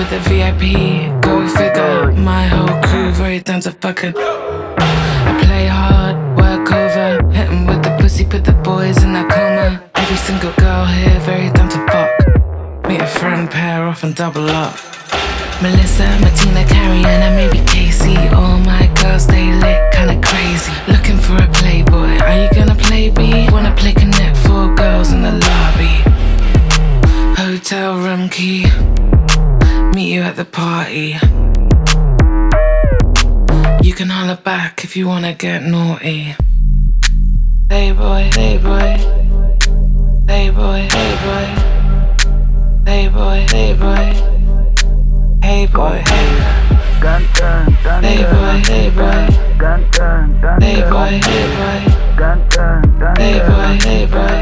with the VIP. Go figure, my whole crew very down to fucking. I play hard, work over, hit 'em with the pussy, put the boys in a coma. Every single girl here very down to fuck. Meet a friend, pair off and double up. Melissa, Martina, Carrie, and maybe Casey. All my girls, they lit kinda crazy. Looking for a playboy, are you gonna play B? Wanna play connect, 4 girls in the lobby. Hotel room key, meet you at the party. You can holler back if you wanna get naughty. Hey boy, hey boy. Hey boy, hey boy. Hey boy, hey boy. Hey boy, hey boy. Hey boy, hey boy. Hey boy, hey boy. Hey boy, hey boy.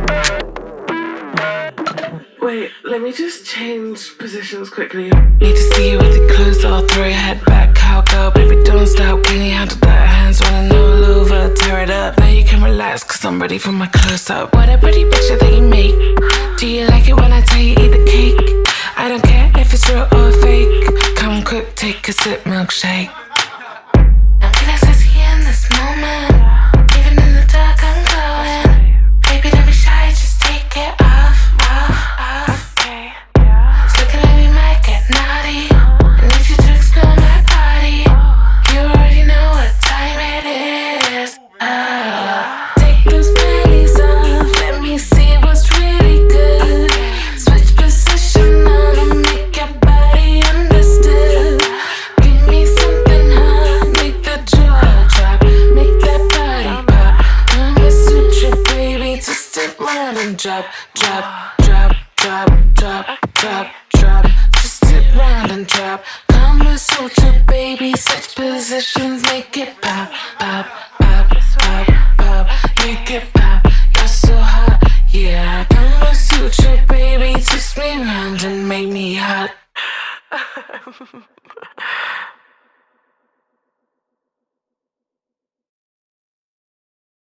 Wait, let me just change positions quickly. Need to see you with it close, I'll throw your head back. Cowgirl, baby, don't stop. Can you handle that? Hands running all over, tear it up. Now you can relax, cause I'm ready for my close-up. What a pretty picture that you make. Do you like it when I tell you eat the cake? I don't care if it's real or fake. Come quick, take a sip, milkshake. I'm feeling sexy in this moment. Even in the dark, I'm glowing. Baby, don't be shy, just take it off. Okay, yeah. It's looking like we might get naughty. I need you to explore my body. You already know what time it is. Take those panties off, let me see what's really good. Switch position on and make your body understood. Give me something hot, make that jaw drop, make that body pop. I'ma suit you, baby, twist it round and drop, drop, drop, drop, drop, drop, drop. Twist it round and drop. I'ma suit you, baby, switch positions, make it pop, pop, pop, pop, pop, make it pop. You're so hot, yeah. I'ma suit you, baby, twist me round and make me hot.